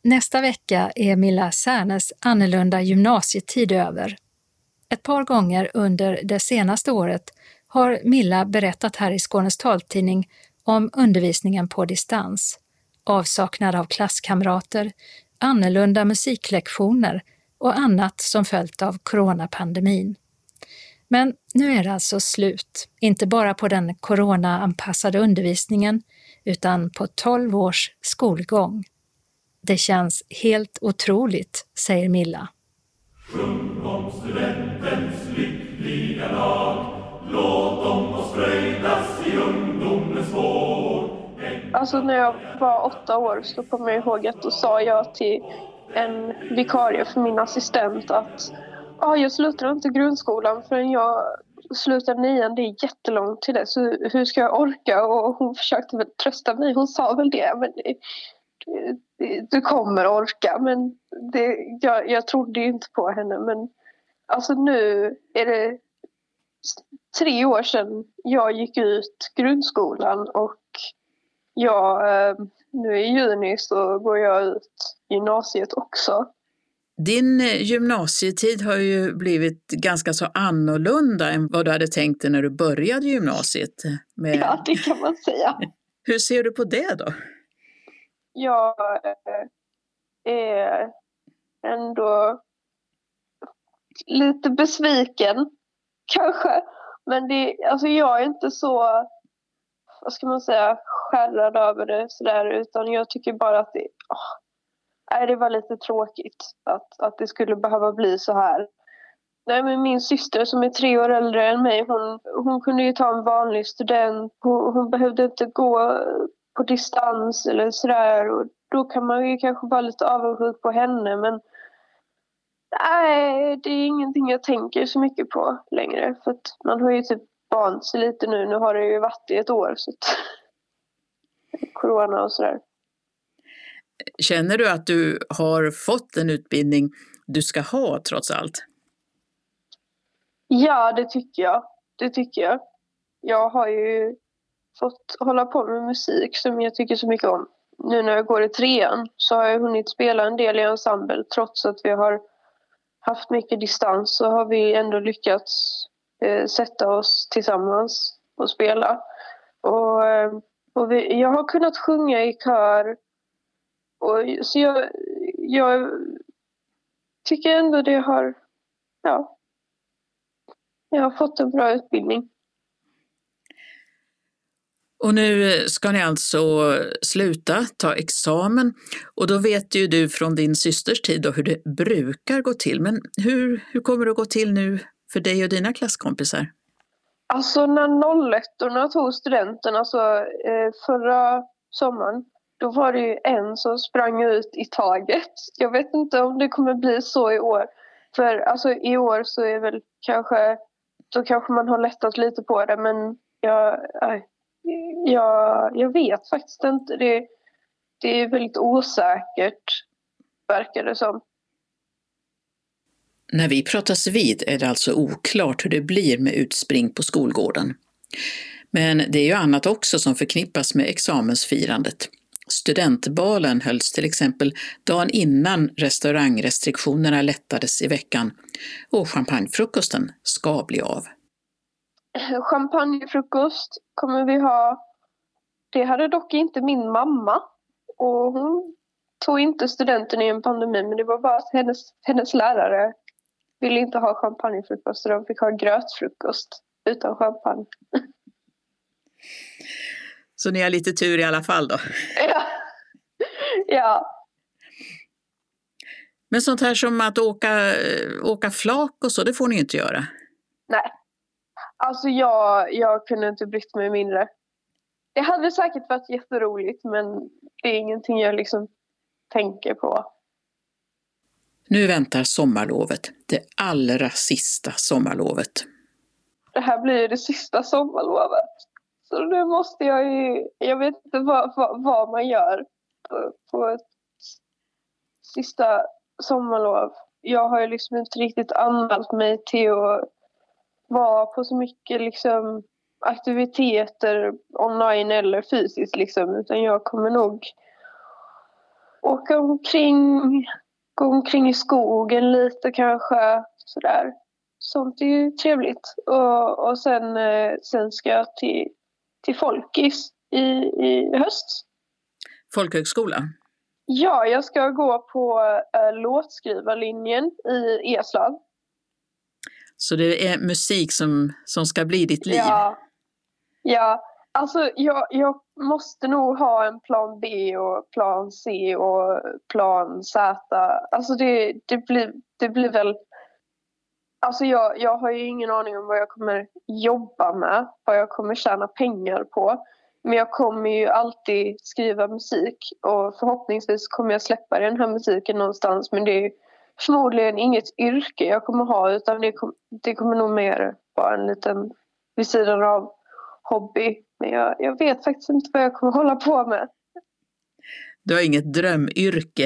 Nästa vecka är Milla Särnes annorlunda gymnasietid över. Ett par gånger under det senaste året har Milla berättat här i Skånes taltidning om undervisningen på distans, avsaknad av klasskamrater, annorlunda musiklektioner och annat som följt av coronapandemin. Men nu är det alltså slut, inte bara på den coronaanpassade undervisningen utan på 12 års skolgång. Det känns helt otroligt, säger Milla. Sjung om studentens lyckliga dag, låt om oss fröjdas i ungdomens vår. Alltså när jag var 8 år så kommer jag ihåg att då sa jag till en vikarie för min assistent att jag slutar inte grundskolan förrän jag slutar 9:an, det är jättelångt till det, så hur ska jag orka? Och hon försökte väl trösta mig, hon sa väl det, men du kommer orka, men jag trodde ju inte på henne. Men alltså nu är det 3 år sedan jag gick ut grundskolan och nu i juni så går jag ut gymnasiet också. Din gymnasietid har ju blivit ganska så annorlunda än vad du hade tänkt dig när du började gymnasiet. Ja, det kan man säga. Hur ser du på det då? Jag är ändå lite besviken, kanske. Men jag är inte så, vad ska man säga, skärrad över det sådär, utan jag tycker bara att det var lite tråkigt att det skulle behöva bli så här. Nej, men min syster som är 3 år äldre än mig, hon kunde ju ta en vanlig student. Hon behövde inte gå på distans eller sådär, och då kan man ju kanske vara lite avundsjuk på henne, men nej, det är ingenting jag tänker så mycket på längre, för att man har ju typ vant sig lite nu har det ju varit i 1 år, så att corona och sådär. Känner du att du har fått en utbildning du ska ha trots allt? Ja, det tycker jag. Jag har ju fått hålla på med musik som jag tycker så mycket om. Nu när jag går i 3:an så har jag hunnit spela en del i ensemble. Trots att vi har haft mycket distans så har vi ändå lyckats sätta oss tillsammans och spela. Jag har kunnat sjunga i kör. Så jag tycker ändå det har... Ja, jag har fått en bra utbildning. Och nu ska ni alltså sluta, ta examen. Och då vet ju du från din systers tid då hur det brukar gå till. Men hur kommer det att gå till nu för dig och dina klasskompisar? Alltså när 01:orna tog studenten, alltså förra sommaren, då var det ju en som sprang ut i taget. Jag vet inte om det kommer bli så i år. För alltså i år så är väl kanske man har lättat lite på det, men jag vet faktiskt inte. Det är väldigt osäkert, verkar det som. När vi pratas vid är det alltså oklart hur det blir med utspring på skolgården. Men det är ju annat också som förknippas med examensfirandet. Studentbalen hölls till exempel dagen innan restaurangrestriktionerna lättades i veckan, och champagnefrukosten ska bli av. Champagnefrukost kommer vi ha. Det hade dock inte min mamma, och hon tog inte studenten i en pandemi, men det var bara att hennes lärare ville inte ha champagnefrukost, så de fick ha grötfrukost utan champagne. Så ni har lite tur i alla fall då? Ja. Men sånt här som att åka flak och så, det får ni inte göra? Nej. Alltså jag kunde inte brytt mig mindre. Det hade säkert varit jätteroligt, men det är ingenting jag liksom tänker på. Nu väntar sommarlovet, det allra sista sommarlovet. Det här blir det sista sommarlovet. Så nu måste jag vet inte vad man gör på ett sista sommarlov. Jag har ju liksom inte riktigt anmält mig till att vara på så mycket liksom aktiviteter online eller fysiskt liksom, utan jag kommer nog åka gå omkring i skogen lite kanske, sådär. Sånt är ju trevligt. Och sen ska jag till Folkis i höst. Folkhögskola? Ja, jag ska gå på låtskrivarlinjen i Eslöv. Så det är musik som ska bli ditt liv? Ja. Alltså jag måste nog ha en plan B och plan C och plan Z. Alltså det blir väl... Alltså jag har ju ingen aning om vad jag kommer jobba med, vad jag kommer tjäna pengar på. Men jag kommer ju alltid skriva musik och förhoppningsvis kommer jag släppa den här musiken någonstans. Men det är förmodligen inget yrke jag kommer ha, utan det kommer nog mer vara en liten vid sidan av hobby. Men jag vet faktiskt inte vad jag kommer hålla på med. Du har inget drömyrke?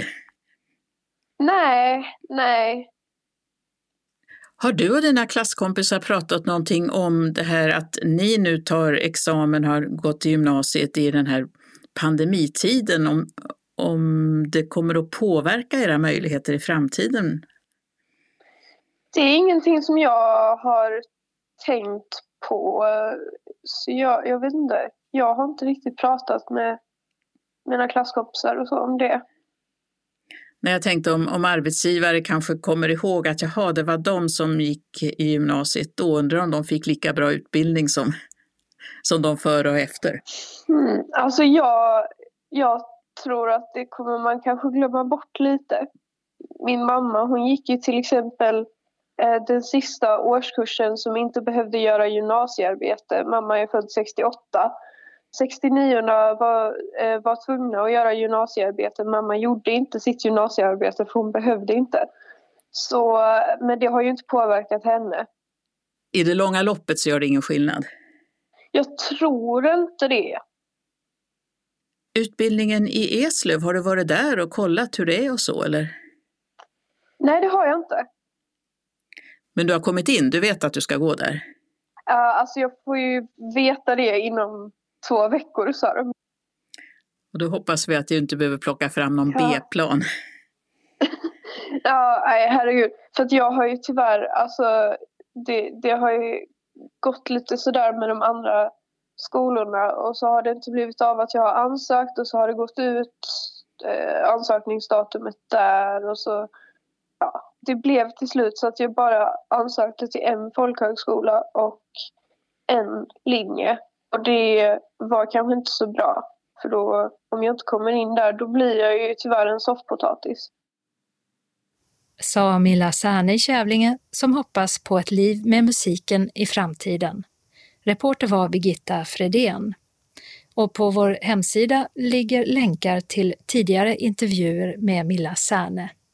Nej. Har du och dina klasskompisar pratat någonting om det här att ni nu tar examen, har gått till gymnasiet i den här pandemitiden, om det kommer att påverka era möjligheter i framtiden? Det är ingenting som jag har tänkt på, så jag vet inte. Jag har inte riktigt pratat med mina klasskompisar och så om det. När jag tänkte om arbetsgivare kanske kommer ihåg att det var de som gick i gymnasiet, då undrar om de fick lika bra utbildning som de före och efter. Alltså jag tror att det kommer man kanske glömma bort lite. Min mamma, hon gick ju till exempel den sista årskursen som inte behövde göra gymnasiearbete. Mamma är född 68. 69-orna var tvungna att göra gymnasiearbete. Mamma gjorde inte sitt gymnasiearbete för hon behövde inte. Så, men det har ju inte påverkat henne. I det långa loppet så gör det ingen skillnad? Jag tror inte det. Utbildningen i Eslöv, har du varit där och kollat hur det är och så, eller? Nej, det har jag inte. Men du har kommit in, du vet att du ska gå där? Alltså jag får ju veta det inom 2 veckor, sa de. Och då hoppas vi att du inte behöver plocka fram någon B-plan. Nej, herregud. För att jag har ju tyvärr, alltså det har ju gått lite sådär med de andra skolorna. Och så har det inte blivit av att jag har ansökt och så har det gått ut ansökningsdatumet där. Och så, det blev till slut så att jag bara ansökte till en folkhögskola och en linje. Och det var kanske inte så bra. För då, om jag inte kommer in där, då blir jag ju tyvärr en soffpotatis. Sa Milla Särne i Kävlinge, som hoppas på ett liv med musiken i framtiden. Reporter var Birgitta Fredén. Och på vår hemsida ligger länkar till tidigare intervjuer med Milla Särne.